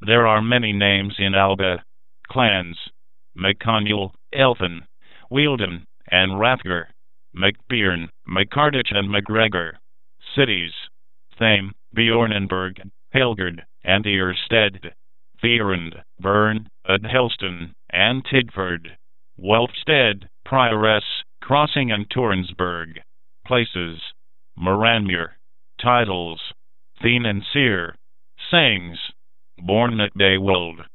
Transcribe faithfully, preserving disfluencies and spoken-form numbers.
There are many names in Alba. Clans: McConnell, Elfin, Wealden, and Rathger. McBearn, McCardich, and McGregor. Cities: Thame, Bjornenberg, Helgard, and Earsted. Vierend, Bern, Adhelston, and Tidford. Welfstead, Prioress, Crossing, and Torrensburg. Places: Moranmere. Titles: Thien and Seer. Sayings: Born at Daywold.